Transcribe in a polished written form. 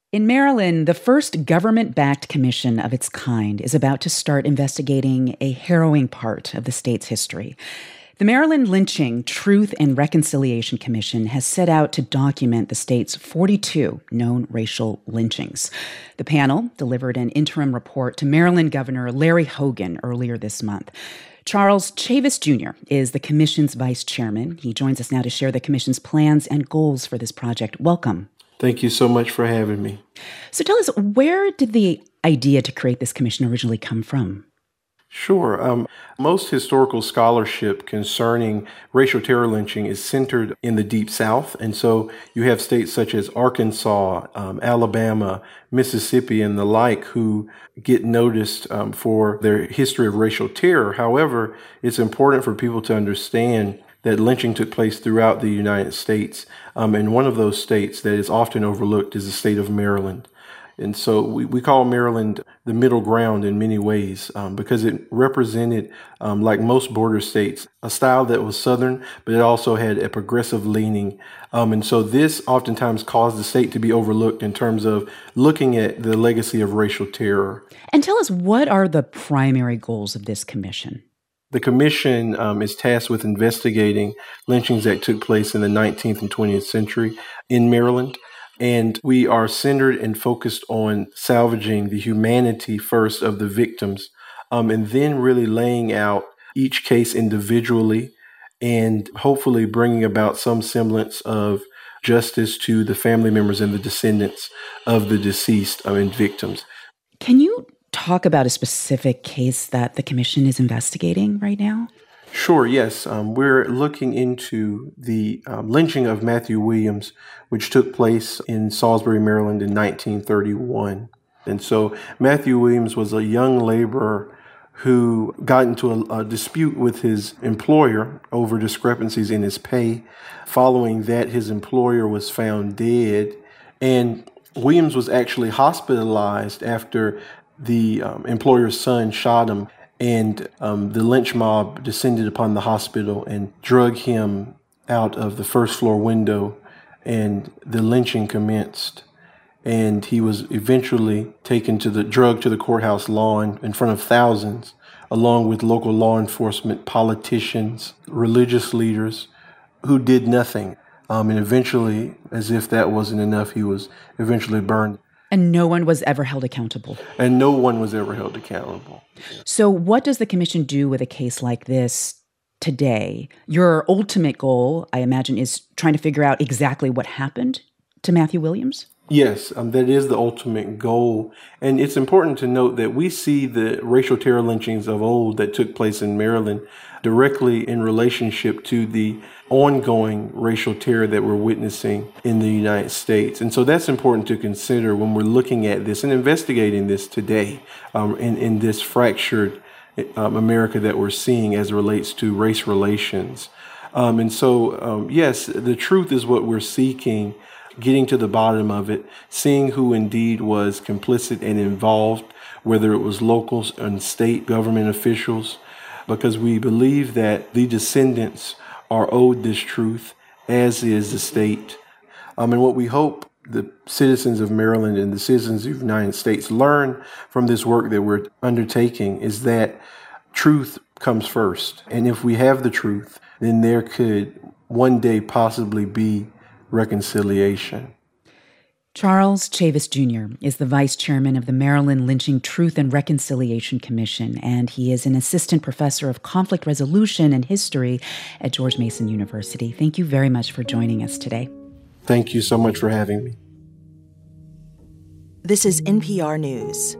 In Maryland, the first government-backed commission of its kind is about to start investigating a harrowing part of the state's history. The Maryland Lynching Truth and Reconciliation Commission has set out to document the state's 42 known racial lynchings. The panel delivered an interim report to Maryland Governor Larry Hogan earlier this month. Charles Chavis Jr. is the commission's vice chairman. He joins us now to share the commission's plans and goals for this project. Welcome. Thank you so much for having me. So tell us, where did the idea to create this commission originally come from? Sure. Most historical scholarship concerning racial terror lynching is centered in the Deep South. And so you have states such as Arkansas, Alabama, Mississippi, and the like who get noticed for their history of racial terror. However, it's important for people to understand that lynching took place throughout the United States. And one of those states that is often overlooked is the state of Maryland. And so we call Maryland the middle ground in many ways because it represented, like most border states, a style that was Southern, but it also had a progressive leaning. And so this oftentimes caused the state to be overlooked in terms of looking at the legacy of racial terror. And tell us, what are the primary goals of this commission? The commission is tasked with investigating lynchings that took place in the 19th and 20th century in Maryland. And we are centered and focused on salvaging the humanity first of the victims, and then really laying out each case individually and hopefully bringing about some semblance of justice to the family members and the descendants of the deceased and victims. Can you talk about a specific case that the commission is investigating right now? Sure, yes. We're looking into the lynching of Matthew Williams, which took place in Salisbury, Maryland in 1931. And so Matthew Williams was a young laborer who got into a dispute with his employer over discrepancies in his pay. Following that, his employer was found dead, and Williams was actually hospitalized after the employer's son shot him. And the lynch mob descended upon the hospital and drug him out of the first floor window, and the lynching commenced. And he was eventually drugged to the courthouse lawn in front of thousands, along with local law enforcement, politicians, religious leaders who did nothing. And eventually, as if that wasn't enough, he was eventually burned. And no one was ever held accountable. And no one was ever held accountable. So what does the commission do with a case like this today? Your ultimate goal, I imagine, is trying to figure out exactly what happened to Matthew Williams? Yes, that is the ultimate goal. And it's important to note that we see the racial terror lynchings of old that took place in Maryland directly in relationship to the ongoing racial terror that we're witnessing in the United States. And so that's important to consider when we're looking at this and investigating this today in this fractured America that we're seeing as it relates to race relations. Yes, the truth is what we're seeking, getting to the bottom of it, seeing who indeed was complicit and involved, whether it was local and state government officials, because we believe that the descendants are owed this truth, as is the state. And what we hope the citizens of Maryland and the citizens of the United States learn from this work that we're undertaking is that truth comes first. And if we have the truth, then there could one day possibly be reconciliation. Charles Chavis Jr. is the vice chairman of the Maryland Lynching Truth and Reconciliation Commission, and he is an assistant professor of conflict resolution and history at George Mason University. Thank you very much for joining us today. Thank you so much for having me. This is NPR News.